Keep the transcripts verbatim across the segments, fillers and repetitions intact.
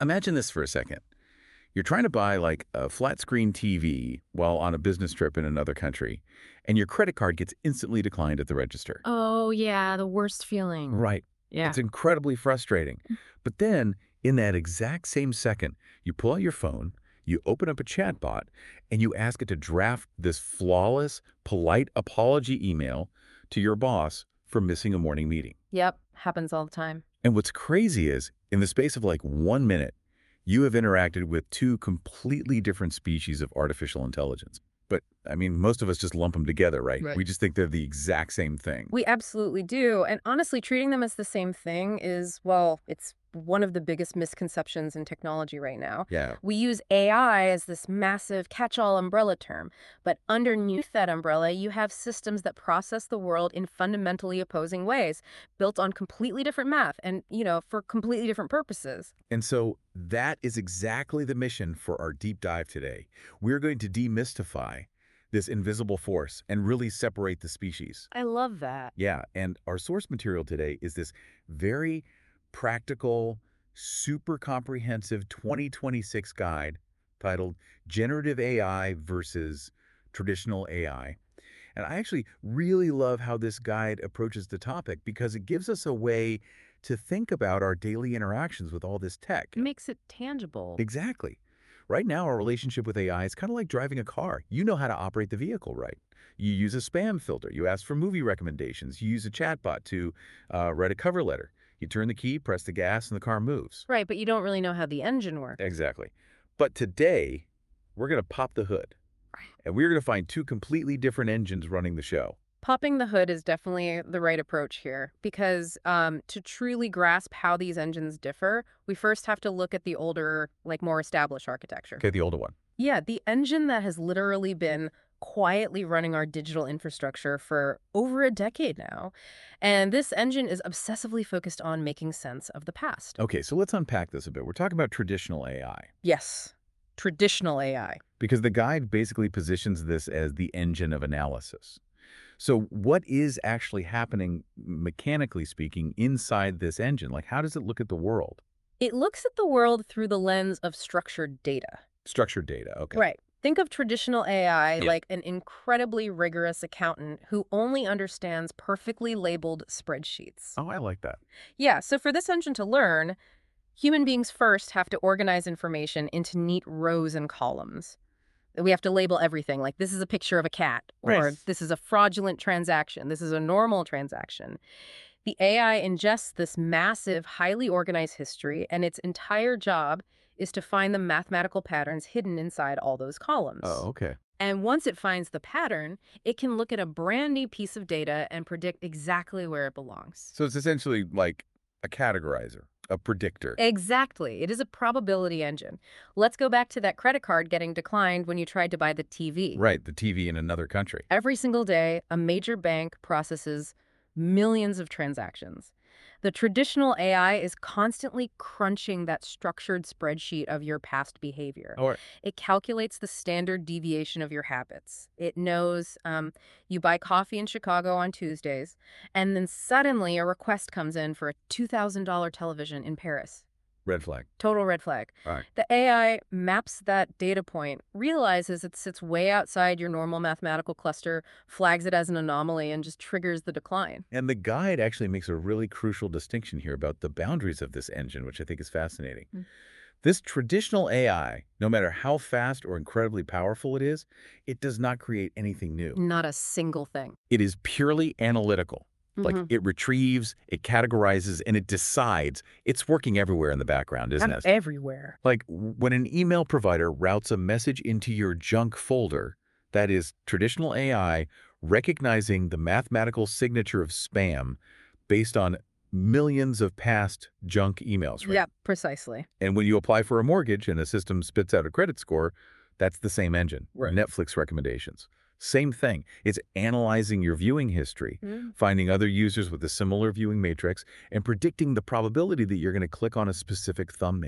Imagine this for a second. You're trying to buy like a flat screen T V while on a business trip in another country, and your credit card gets instantly declined at the register. Oh, yeah, the worst feeling. Right. Yeah. It's incredibly frustrating. But then, in that exact same second, you pull out your phone, you open up a chatbot, and you ask it to draft this flawless, polite apology email to your boss for missing a morning meeting. Yep, happens all the time. And what's crazy is, in the space of like one minute, you have interacted with two completely different species of artificial intelligence. But, I mean, most of us just lump them together, right? Right. We just think they're the exact same thing. We absolutely do. And honestly, treating them as the same thing is, well, it's one of the biggest misconceptions in technology right now. Yeah. We use A I as this massive catch-all umbrella term, but underneath that umbrella, you have systems that process the world in fundamentally opposing ways, built on completely different math and, you know, for completely different purposes. And so that is exactly the mission for our deep dive today. We're going to demystify this invisible force and really separate the species. I love that. Yeah, and our source material today is this very practical, super comprehensive twenty twenty-six guide titled Generative A I versus Traditional A I. And I actually really love how this guide approaches the topic because it gives us a way to think about our daily interactions with all this tech. It makes it tangible. Exactly. Right now, our relationship with A I is kind of like driving a car. You know how to operate the vehicle, right? You use a spam filter. You ask for movie recommendations. You use a chatbot to uh, write a cover letter. You turn the key, press the gas, and the car moves. Right, but you don't really know how the engine works. Exactly. But today, we're going to pop the hood. And we're going to find two completely different engines running the show. Popping the hood is definitely the right approach here because um, to truly grasp how these engines differ, we first have to look at the older, like more established architecture. Okay, the older one. Yeah, the engine that has literally been quietly running our digital infrastructure for over a decade now. And this engine is obsessively focused on making sense of the past. Okay, so let's unpack this a bit. We're talking about traditional A I. Yes, traditional A I. Because the guide basically positions this as the engine of analysis. So what is actually happening, mechanically speaking, inside this engine? Like, how does it look at the world? It looks at the world through the lens of structured data. Structured data, okay. Right. Think of traditional A I Yeah. like an incredibly rigorous accountant who only understands perfectly labeled spreadsheets. Oh, I like that. Yeah, so for this engine to learn, human beings first have to organize information into neat rows and columns. We have to label everything, like this is a picture of a cat, or Right. this is a fraudulent transaction, this is a normal transaction. The A I ingests this massive, highly organized history, and its entire job is to find the mathematical patterns hidden inside all those columns. Oh, okay. And once it finds the pattern, it can look at a brand new piece of data and predict exactly where it belongs. So it's essentially like a categorizer, a predictor. Exactly. It is a probability engine. Let's go back to that credit card getting declined when you tried to buy the T V. Right, the T V in another country. Every single day, a major bank processes millions of transactions. The traditional A I is constantly crunching that structured spreadsheet of your past behavior. Or It calculates the standard deviation of your habits. It knows um, you buy coffee in Chicago on Tuesdays, and then suddenly a request comes in for a two thousand dollar television in Paris. red flag. Total red flag. All right. The A I maps that data point, realizes it sits way outside your normal mathematical cluster, flags it as an anomaly, and just triggers the decline. And the guide actually makes a really crucial distinction here about the boundaries of this engine, which I think is fascinating. Mm. This traditional A I, no matter how fast or incredibly powerful it is, it does not create anything new. Not a single thing. It is purely analytical. Like Mhm. it retrieves, it categorizes, and it decides. It's working everywhere in the background, isn't Not it? everywhere. Like when an email provider routes a message into your junk folder, that is traditional A I recognizing the mathematical signature of spam based on millions of past junk emails, right? Yeah, precisely. And when you apply for a mortgage and a system spits out a credit score, that's the same engine. Right. Netflix recommendations. Same thing. It's analyzing your viewing history, Mm. finding other users with a similar viewing matrix, and predicting the probability that you're going to click on a specific thumbnail.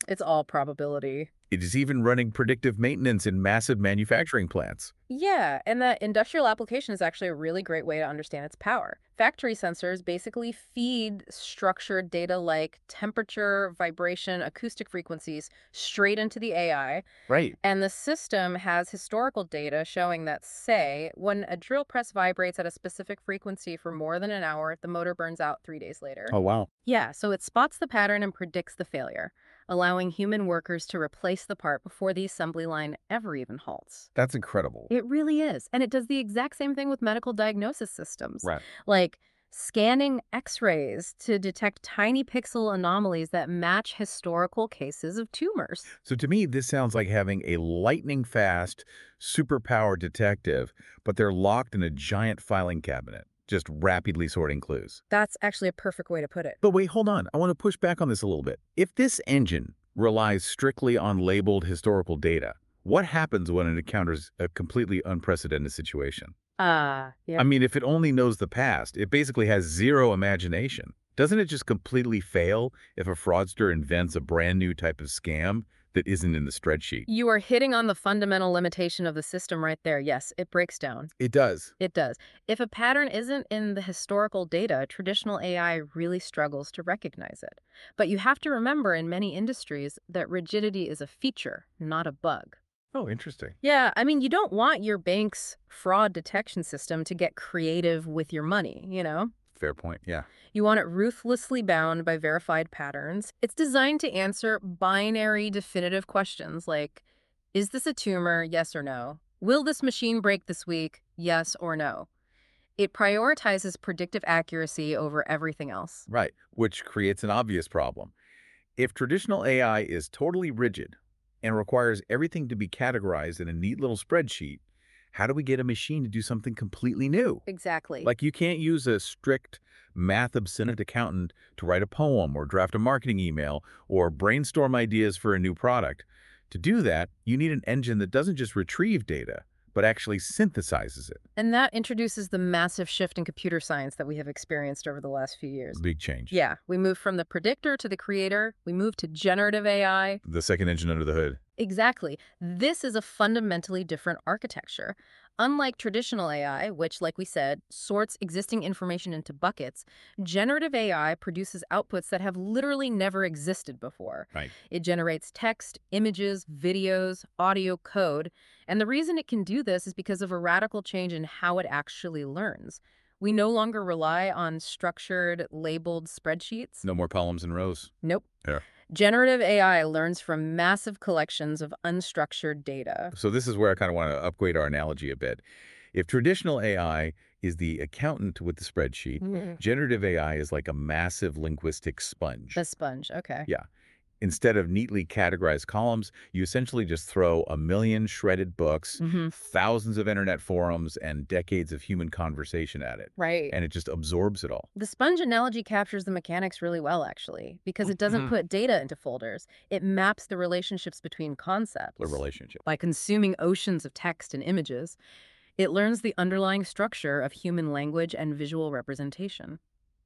It's all probability. It is even running predictive maintenance in massive manufacturing plants. Yeah, and that industrial application is actually a really great way to understand its power. Factory sensors basically feed structured data like temperature, vibration, acoustic frequencies straight into the A I. Right. And the system has historical data showing that, say, when a drill press vibrates at a specific frequency for more than an hour, the motor burns out three days later. Oh, wow. Yeah, so it spots the pattern and predicts the failure, allowing human workers to replace the part before the assembly line ever even halts. That's incredible. It really is. And it does the exact same thing with medical diagnosis systems, Right. like scanning x-rays to detect tiny pixel anomalies that match historical cases of tumors. So to me, this sounds like having a lightning-fast, superpowered detective, but they're locked in a giant filing cabinet, just rapidly sorting clues. That's actually a perfect way to put it. But wait, hold on. I want to push back on this a little bit. If this engine relies strictly on labeled historical data, what happens when it encounters a completely unprecedented situation? Ah, yeah. I mean, if it only knows the past, it basically has zero imagination. Doesn't it just completely fail if a fraudster invents a brand new type of scam that isn't in the spreadsheet? You are hitting on the fundamental limitation of the system right there. Yes, it breaks down. It does. It does. If a pattern isn't in the historical data, traditional A I really struggles to recognize it. But you have to remember in many industries that rigidity is a feature, not a bug. Oh, interesting. Yeah, I mean, you don't want your bank's fraud detection system to get creative with your money, you know? Fair point, yeah. You want it ruthlessly bound by verified patterns. It's designed to answer binary definitive questions like, is this a tumor? Yes or no? Will this machine break this week? Yes or no? It prioritizes predictive accuracy over everything else. Right, which creates an obvious problem. If traditional A I is totally rigid and requires everything to be categorized in a neat little spreadsheet, how do we get a machine to do something completely new? Exactly. Like, you can't use a strict math-obstinate accountant to write a poem or draft a marketing email or brainstorm ideas for a new product. To do that, you need an engine that doesn't just retrieve data, but actually synthesizes it. And that introduces the massive shift in computer science that we have experienced over the last few years. Big change. Yeah, we moved from the predictor to the creator. We moved to generative A I. The second engine under the hood. Exactly. This is a fundamentally different architecture. Unlike traditional A I, which, like we said, sorts existing information into buckets, generative A I produces outputs that have literally never existed before. Right. It generates text, images, videos, audio, code, and the reason it can do this is because of a radical change in how it actually learns. We no longer rely on structured, labeled spreadsheets. No more columns and rows. Nope. Yeah. Generative A I learns from massive collections of unstructured data. So this is where I kind of want to upgrade our analogy a bit. If traditional A I is the accountant with the spreadsheet, Mhm. generative A I is like a massive linguistic sponge. The sponge, okay. Yeah. Instead of neatly categorized columns, you essentially just throw a million shredded books, Mhm. thousands of internet forums, and decades of human conversation at it. Right. And it just absorbs it all. The sponge analogy captures the mechanics really well, actually, because it doesn't Mhm. put data into folders. It maps the relationships between concepts. The relationship. By consuming oceans of text and images, it learns the underlying structure of human language and visual representation.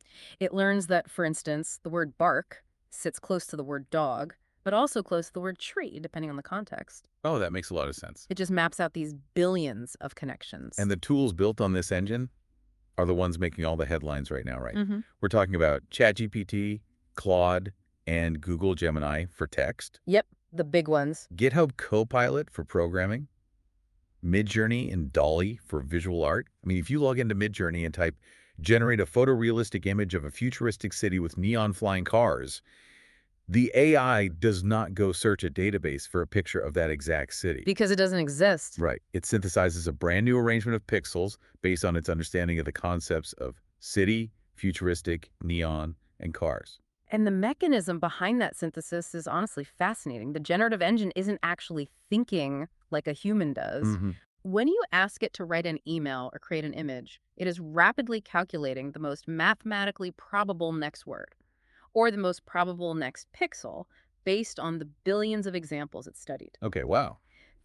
It learns that, for instance, the word bark sits close to the word dog, but also close to the word tree, depending on the context. Oh, that makes a lot of sense. It just maps out these billions of connections. And the tools built on this engine are the ones making all the headlines right now, right? Mhm. We're talking about ChatGPT, Claude, and Google Gemini for text, Yep, the big ones. GitHub Copilot for programming, Midjourney and DALL-E for visual art. I mean, if you log into Midjourney and type, generate a photorealistic image of a futuristic city with neon flying cars, the A I does not go search a database for a picture of that exact city. Because it doesn't exist. Right. It synthesizes a brand new arrangement of pixels based on its understanding of the concepts of city, futuristic, neon, and cars. And the mechanism behind that synthesis is honestly fascinating. The generative engine isn't actually thinking like a human does. Mhm. When you ask it to write an email or create an image, it is rapidly calculating the most mathematically probable next word or the most probable next pixel based on the billions of examples it studied. Okay, wow.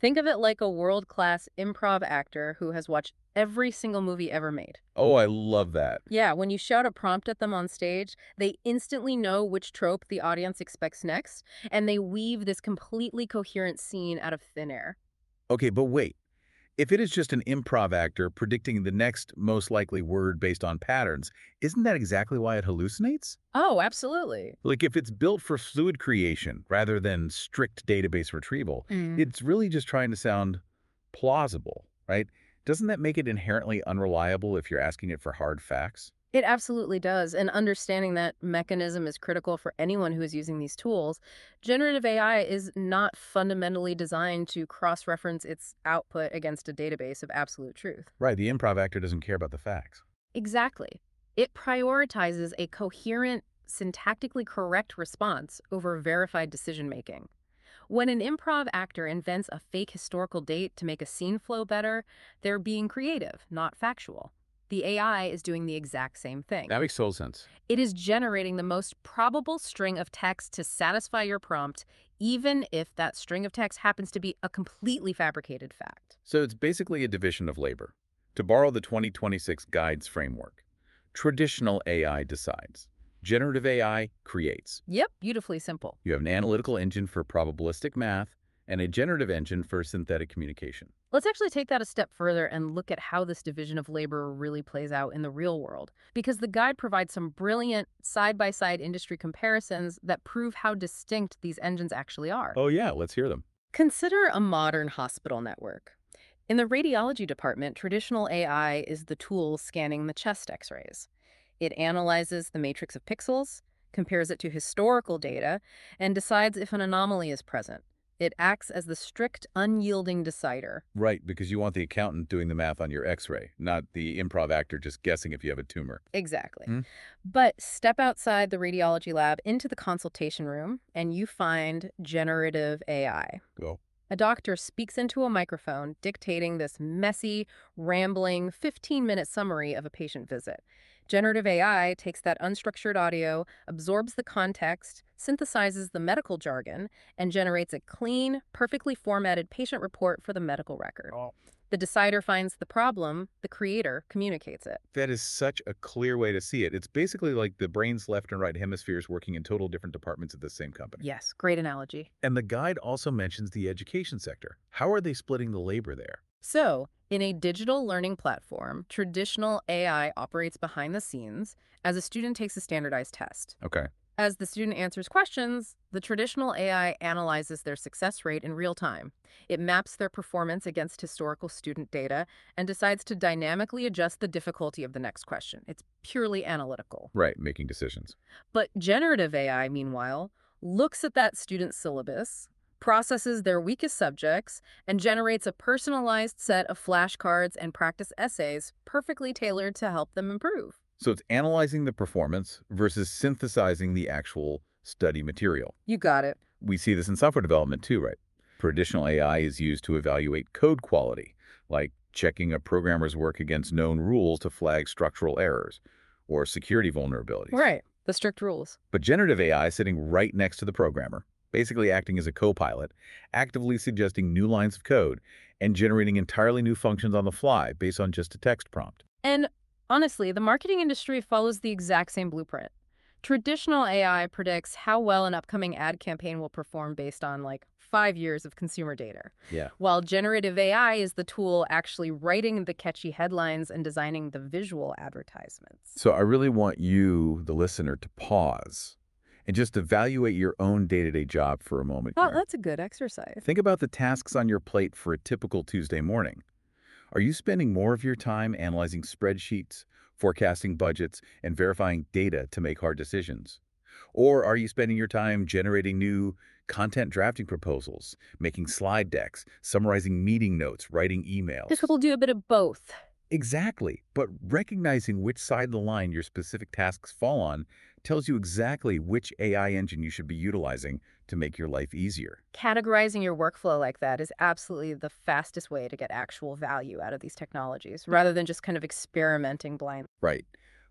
Think of it like a world-class improv actor who has watched every single movie ever made. Oh, I love that. Yeah, when you shout a prompt at them on stage, they instantly know which trope the audience expects next, and they weave this completely coherent scene out of thin air. Okay, but wait. If it is just an improv actor predicting the next most likely word based on patterns, isn't that exactly why it hallucinates? Oh, absolutely. Like if it's built for fluid creation rather than strict database retrieval, it's really just trying to sound plausible, right? Doesn't that make it inherently unreliable if you're asking it for hard facts? It absolutely does. And understanding that mechanism is critical for anyone who is using these tools. Generative A I is not fundamentally designed to cross-reference its output against a database of absolute truth. Right, the improv actor doesn't care about the facts. Exactly. It prioritizes a coherent, syntactically correct response over verified decision-making. When an improv actor invents a fake historical date to make a scene flow better, they're being creative, not factual. The A I is doing the exact same thing. That makes total sense. It is generating the most probable string of text to satisfy your prompt, even if that string of text happens to be a completely fabricated fact. So it's basically a division of labor. To borrow the twenty twenty-six Guides framework, traditional A I decides. Generative A I creates. Yep, beautifully simple. You have an analytical engine for probabilistic math and a generative engine for synthetic communication. Let's actually take that a step further and look at how this division of labor really plays out in the real world, because the guide provides some brilliant side-by-side industry comparisons that prove how distinct these engines actually are. Oh yeah, let's hear them. Consider a modern hospital network. In the radiology department, traditional A I is the tool scanning the chest x-rays. It analyzes the matrix of pixels, compares it to historical data, and decides if an anomaly is present. It acts as the strict, unyielding decider. Right, because you want the accountant doing the math on your x-ray, not the improv actor just guessing if you have a tumor. Exactly. Hmm? But step outside the radiology lab into the consultation room, and you find generative A I. Go. A doctor speaks into a microphone, dictating this messy, rambling fifteen-minute summary of a patient visit. Generative A I takes that unstructured audio, absorbs the context, synthesizes the medical jargon, and generates a clean, perfectly formatted patient report for the medical record. Oh. The decider finds the problem, the creator communicates it. That is such a clear way to see it. It's basically like the brain's left and right hemispheres working in total different departments of the same company. Yes, great analogy. And the guide also mentions the education sector. How are they splitting the labor there? So, in a digital learning platform, traditional A I operates behind the scenes as a student takes a standardized test. Okay. As the student answers questions, the traditional A I analyzes their success rate in real time. It maps their performance against historical student data and decides to dynamically adjust the difficulty of the next question. It's purely analytical. Right, making decisions. But generative A I, meanwhile, looks at that student's syllabus, processes their weakest subjects, and generates a personalized set of flashcards and practice essays perfectly tailored to help them improve. So it's analyzing the performance versus synthesizing the actual study material. You got it. We see this in software development too, right? Traditional A I is used to evaluate code quality, like checking a programmer's work against known rules to flag structural errors or security vulnerabilities. Right. The strict rules. But generative A I is sitting right next to the programmer, basically acting as a co-pilot, actively suggesting new lines of code and generating entirely new functions on the fly based on just a text prompt. And honestly, the marketing industry follows the exact same blueprint. Traditional A I predicts how well an upcoming ad campaign will perform based on like five years of consumer data, Yeah. while generative A I is the tool actually writing the catchy headlines and designing the visual advertisements. So I really want you, the listener, to pause and just evaluate your own day-to-day job for a moment Oh, here. that's a good exercise. Think about the tasks on your plate for a typical Tuesday morning. Are you spending more of your time analyzing spreadsheets, forecasting budgets, and verifying data to make hard decisions? Or are you spending your time generating new content drafting proposals, making slide decks, summarizing meeting notes, writing emails? This will do a bit of both. Exactly. But recognizing which side of the line your specific tasks fall on tells you exactly which A I engine you should be utilizing to make your life easier. Categorizing your workflow like that is absolutely the fastest way to get actual value out of these technologies, rather than just kind of experimenting blindly. Right.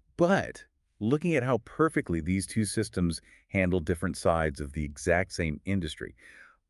But looking at how perfectly these two systems handle different sides of the exact same industry,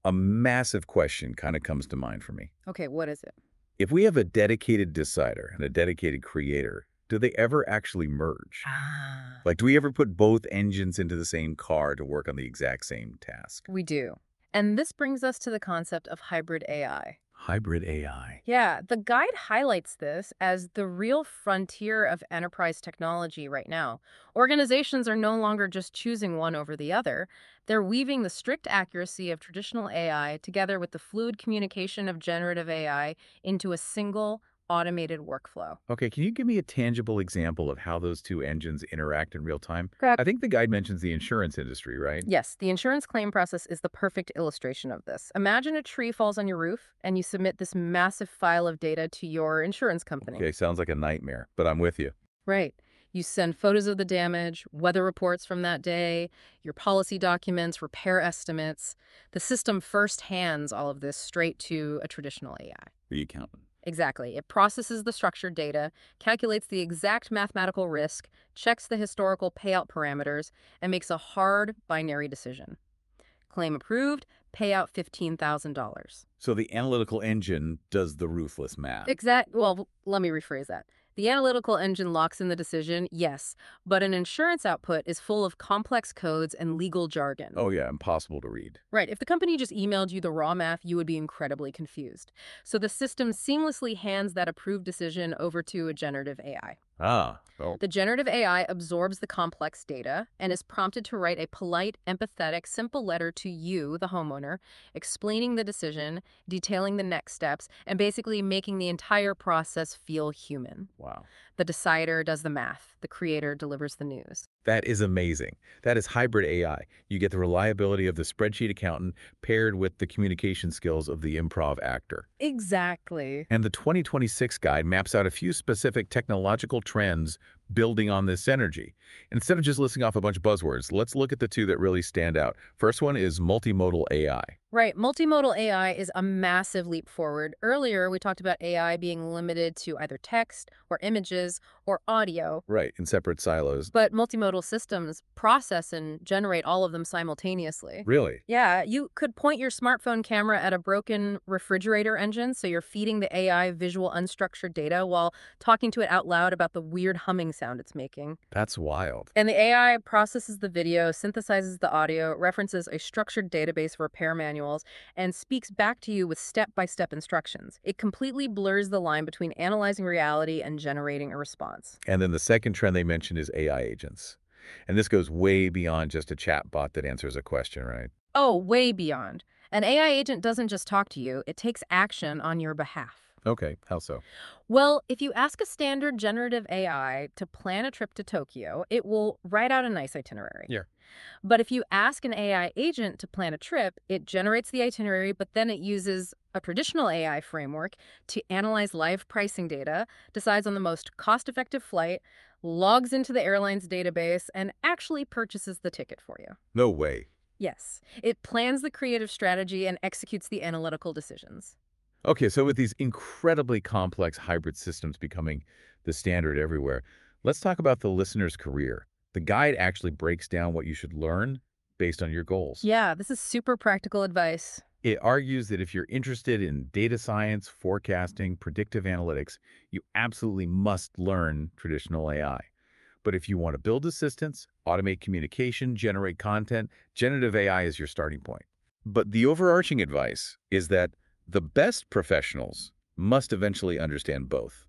a massive question kind of comes to mind for me. Okay, what is it? If we have a dedicated decider and a dedicated creator, do they ever actually merge? Ah. Like, do we ever put both engines into the same car to work on the exact same task? We do. And this brings us to the concept of hybrid A I. Hybrid A I. Yeah, the guide highlights this as the real frontier of enterprise technology right now. Organizations are no longer just choosing one over the other. They're weaving the strict accuracy of traditional A I together with the fluid communication of generative A I into a single automated workflow. Okay, can you give me a tangible example of how those two engines interact in real time? Correct. I think the guide mentions the insurance industry, right? Yes, the insurance claim process is the perfect illustration of this. Imagine a tree falls on your roof and you submit this massive file of data to your insurance company. Okay, sounds like a nightmare, but I'm with you. Right. You send photos of the damage, weather reports from that day, your policy documents, repair estimates. The system first hands all of this straight to a traditional A I. The accountant. Exactly. It processes the structured data, calculates the exact mathematical risk, checks the historical payout parameters, and makes a hard binary decision. Claim approved, payout fifteen thousand dollars. So the analytical engine does the ruthless math. Exact. Well, let me rephrase that. The analytical engine locks in the decision, yes, but an insurance output is full of complex codes and legal jargon. Oh yeah, impossible to read. Right. If the company just emailed you the raw math, you would be incredibly confused. So the system seamlessly hands that approved decision over to a generative A I. Ah, oh, The generative A I absorbs the complex data and is prompted to write a polite, empathetic, simple letter to you, the homeowner, explaining the decision, detailing the next steps, and basically making the entire process feel human. wow. The decider does the math. The creator delivers the news. That is amazing. That is hybrid A I. You get the reliability of the spreadsheet accountant paired with the communication skills of the improv actor. Exactly. And the twenty twenty-six guide maps out a few specific technological trends building on this synergy. Instead of just listing off a bunch of buzzwords, let's look at the two that really stand out. First one is multimodal A I. Right. Multimodal A I is a massive leap forward. Earlier, we talked about A I being limited to either text or images or audio, Right, in separate silos. but multimodal systems process and generate all of them simultaneously. Really? Yeah, you could point your smartphone camera at a broken refrigerator engine, so you're feeding the A I visual unstructured data while talking to it out loud about the weird humming sound it's making. That's wild. And the A I processes the video, synthesizes the audio, references a structured database of repair manuals, and speaks back to you with step-by-step instructions. It completely blurs the line between analyzing reality and generating a response. And then the second trend they mentioned is A I agents. And this goes way beyond just a chat bot that answers a question, right? Oh, way beyond. An A I agent doesn't just talk to you, it takes action on your behalf. Okay, how so? Well, if you ask a standard generative A I to plan a trip to Tokyo, it will write out a nice itinerary. Yeah. But if you ask an A I agent to plan a trip, it generates the itinerary, but then it uses a traditional A I framework to analyze live pricing data, decides on the most cost-effective flight, logs into the airline's database, and actually purchases the ticket for you. No way. Yes, it plans the creative strategy and executes the analytical decisions. Okay, so with these incredibly complex hybrid systems becoming the standard everywhere, let's talk about the listener's career. The guide actually breaks down what you should learn based on your goals. Yeah, this is super practical advice. It argues that if you're interested in data science, forecasting, predictive analytics, you absolutely must learn traditional A I. But if you want to build assistants, automate communication, generate content, generative A I is your starting point. But the overarching advice is that the best professionals must eventually understand both.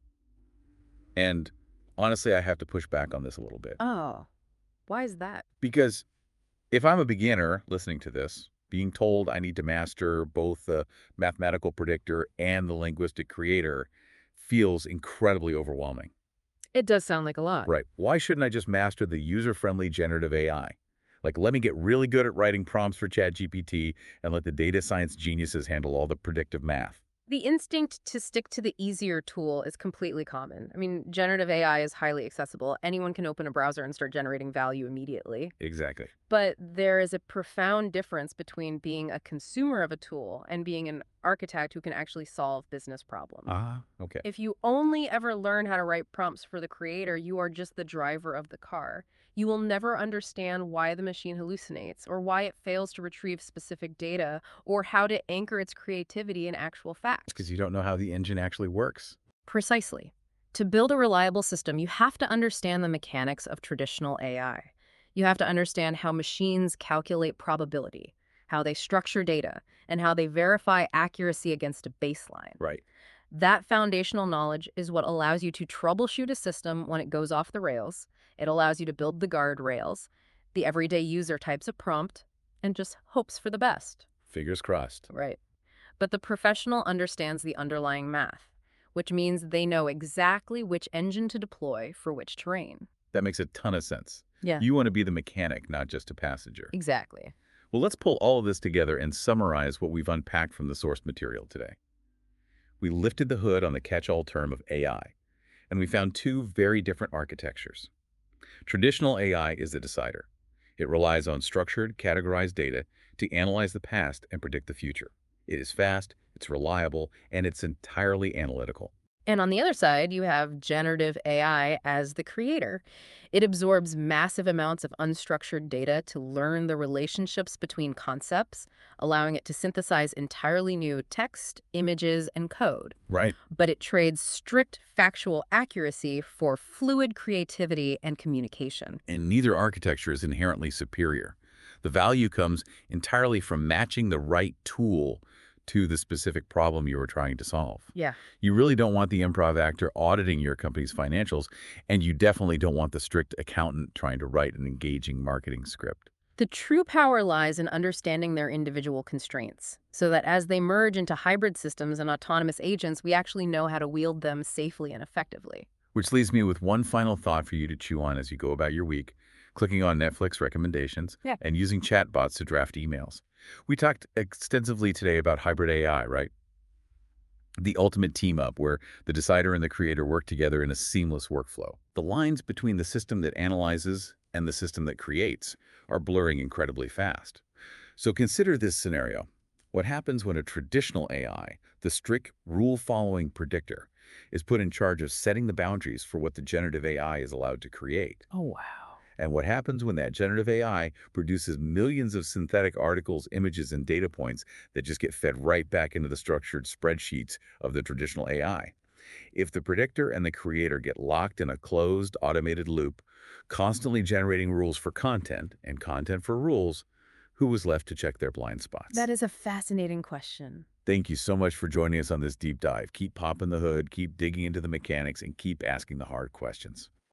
And honestly, I have to push back on this a little bit. Oh, why is that? Because if I'm a beginner listening to this, being told I need to master both the mathematical predictor and the linguistic creator feels incredibly overwhelming. It does sound like a lot. Right. Why shouldn't I just master the user-friendly generative A I? Like, let me get really good at writing prompts for ChatGPT and let the data science geniuses handle all the predictive math. The instinct to stick to the easier tool is completely common. I mean, generative A I is highly accessible. Anyone can open a browser and start generating value immediately. Exactly. But there is a profound difference between being a consumer of a tool and being an architect who can actually solve business problems. Ah, okay. If you only ever learn how to write prompts for the creator, you are just the driver of the car. You will never understand why the machine hallucinates, or why it fails to retrieve specific data, or how to anchor its creativity in actual Because facts. you don't know how the engine actually works. Precisely. To build a reliable system, you have to understand the mechanics of traditional A I. You have to understand how machines calculate probability, how they structure data, and how they verify accuracy against a baseline. Right. That foundational knowledge is what allows you to troubleshoot a system when it goes off the rails. It allows you to build the guardrails. The everyday user types a prompt and just hopes for the best. Fingers crossed. Right. But the professional understands the underlying math, which means they know exactly which engine to deploy for which terrain. That makes a ton of sense. Yeah, You want to be the mechanic, not just a passenger. exactly. Well, let's pull all of this together and summarize what we've unpacked from the source material today. We lifted the hood on the catch-all term of A I, and we found two very different architectures. Traditional A I is the decider. It relies on structured, categorized data to analyze the past and predict the future. It is fast, it's reliable, and it's entirely analytical. And on the other side, you have generative A I as the creator. It absorbs massive amounts of unstructured data to learn the relationships between concepts, allowing it to synthesize entirely new text, images, and code. Right. But it trades strict factual accuracy for fluid creativity and communication. And neither architecture is inherently superior. The value comes entirely from matching the right tool to the specific problem you are trying to solve. Yeah. You really don't want the improv actor auditing your company's financials, and you definitely don't want the strict accountant trying to write an engaging marketing script. The true power lies in understanding their individual constraints, so that as they merge into hybrid systems and autonomous agents, we actually know how to wield them safely and effectively. Which leaves me with one final thought for you to chew on as you go about your week, clicking on Netflix recommendations Yeah. and using chatbots to draft emails. We talked extensively today about hybrid A I, right? The ultimate team up where the decider and the creator work together in a seamless workflow. The lines between the system that analyzes and the system that creates are blurring incredibly fast. So consider this scenario. What happens when a traditional A I, the strict rule-following predictor, is put in charge of setting the boundaries for what the generative A I is allowed to create? Oh, wow. And what happens when that generative A I produces millions of synthetic articles, images, and data points that just get fed right back into the structured spreadsheets of the traditional A I? If the predictor and the creator get locked in a closed, automated loop, constantly generating rules for content and content for rules, who was left to check their blind spots? That is a fascinating question. Thank you so much for joining us on this deep dive. Keep popping the hood, keep digging into the mechanics, and keep asking the hard questions.